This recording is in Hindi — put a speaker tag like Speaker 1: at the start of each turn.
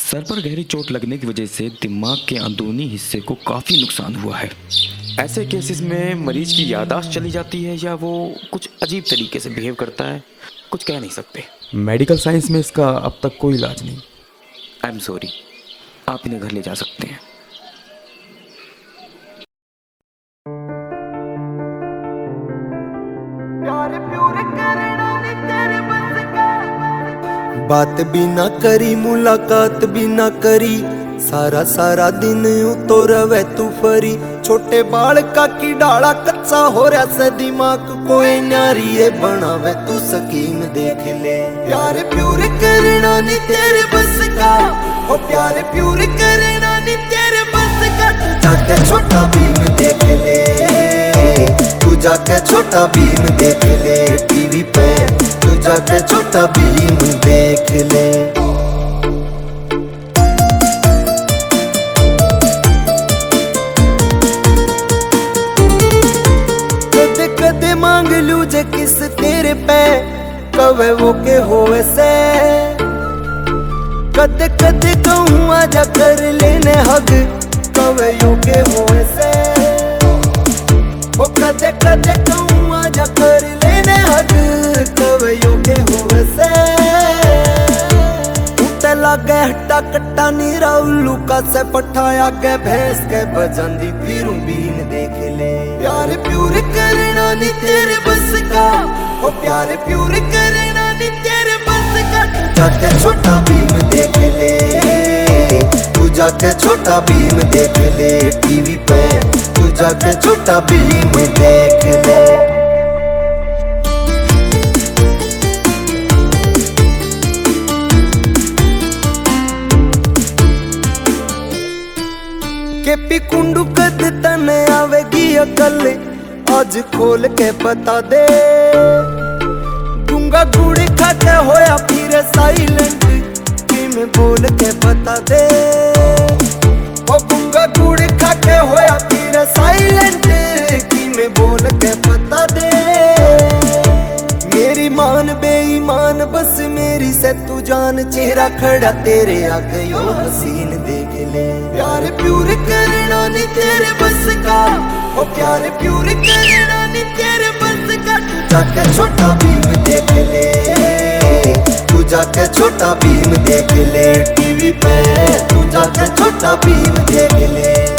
Speaker 1: सर पर गहरी चोट लगने की वजह से दिमाग के अंदरूनी हिस्से को काफ़ी नुकसान हुआ है। ऐसे केसेस में मरीज की याददाश्त चली जाती है या वो कुछ अजीब तरीके से बिहेव करता है, कुछ कह नहीं सकते।
Speaker 2: मेडिकल साइंस में इसका अब तक कोई इलाज नहीं।
Speaker 1: आई एम सॉरी, आप इन्हें घर ले जा सकते हैं।
Speaker 3: बात भी ना करी, मुलाकात भी ना करी, सारा सारा दिन उतो रवे तू फरी। छोटे बाल का की डाला कच्चा हो रहा से दिमाग कोई नारी है बनावे तू स्कीम देख ले। प्यार प्यूर करना नी तेरे बस का, ओ प्यार प्यूर करना नी तेरे बस का। तू जाके छोटा भीम देख ले, तू जाके छोटा भीम देख ले टीवी पे, तू जाके छोटा भीम देख ले। कदे कदे मांग लू जे किस तेरे पे, कवे वो के होवे से। कदे कदे कहूँ आजा कर लेने हग, कवे यो के होवे से। ओ कदे कदे कहूँ आजा कर लेने हग, कवे यो के होवे से। उते लागे हट्टा कट्टा नीरा उल्लू का से पठाया के भैंस के बजांदी फिरूं बीन देख ले। प्यार प्यूर करना नी तेरे बस का, ओ प्यार प्यूर करना नी तेरे बस का। तू जाके छोटा भीम देख ले, तू जाके छोटा भीम देख ले टीवी पे, तू जाके छोटा भीम देख ले। केपी कुंडू कद तने आवेगी अकल, आज खोल के बता दे। गुंगा गुड़ी खा के होया फिर साइलेंट, कि मैं बोल के बता दे। ओ गुंगा गुड़ी खा के होया फिर साइलेंट, कि मैं बोल के बता दे। मेरी मान बेईमान बस मेरी से तू जान, चेहरा खड़ा तेरे आगे यो हसीन देख ले। प्यार प्यूर करना नी तेरे बस का, ओ प्यार प्यूर करना नी तेरे बस का। तू जाके छोटा भीम देख ले, तू जाके छोटा भीम देख ले टीवी पे, तू जाके छोटा भीम देख ले।